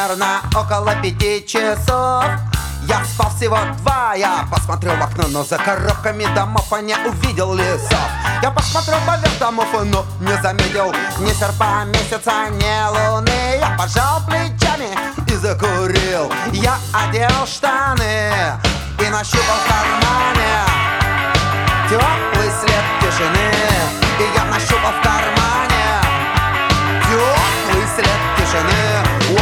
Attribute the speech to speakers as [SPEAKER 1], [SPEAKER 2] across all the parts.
[SPEAKER 1] примерно около 5 часов. Я спал всего 2, я посмотрел в окно, но за коробками домов я не увидел лесов. Я посмотрел поверх домов, но не заметил ни серпа месяца, ни луны. Я пожал плечами и закурил. Я одел штаны и нащупал в кармане теплый след тишины. И я нащупал в кармане теплый след тишины.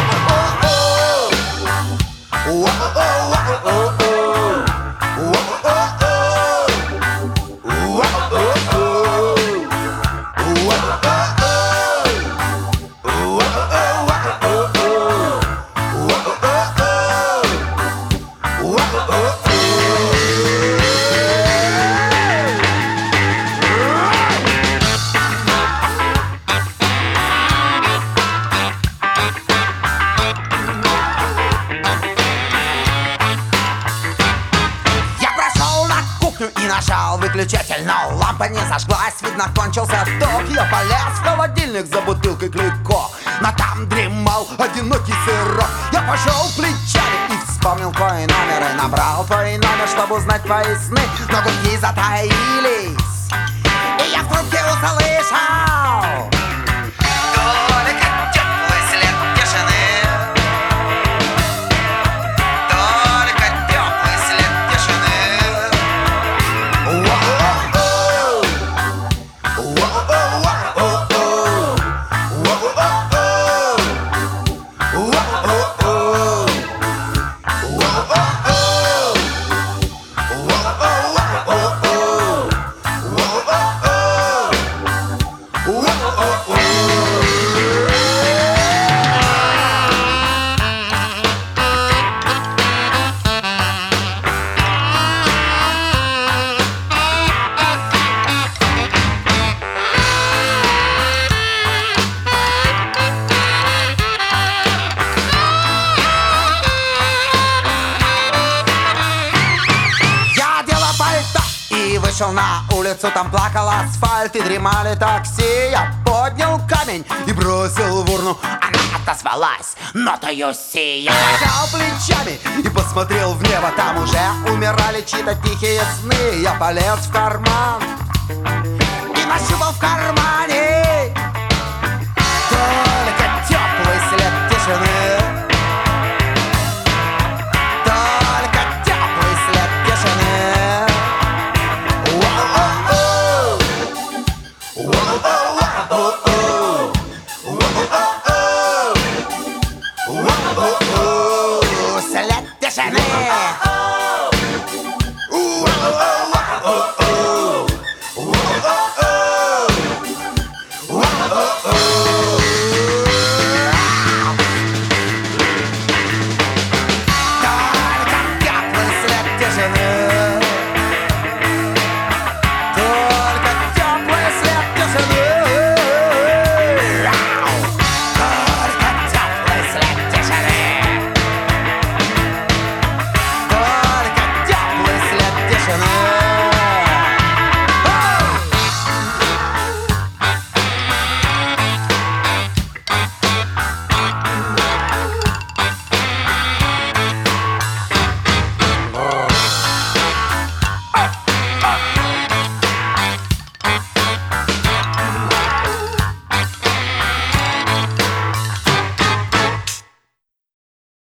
[SPEAKER 1] И нажал выключатель, но лампа не зажглась. Видно, кончился ток. Я полез в холодильник за бутылкой Клико, но там дремал одинокий сырок. Я пошел плечами и вспомнил твой номер. И набрал твой номер, чтобы узнать твои сны. Но гудки затаились, и я в трубке услышал только теплый след тишины. Только теплый след тишины. Вышел на улицу, там плакал асфальт и дремали такси. Я поднял камень и бросил в урну. Она отозвалась нотою си. Я пожал плечами и посмотрел в небо. Там уже умирали чьи-то тихие сны. Я полез в карман и нащупал в кармане только теплый след тишины. Только теплый след тишины. Oh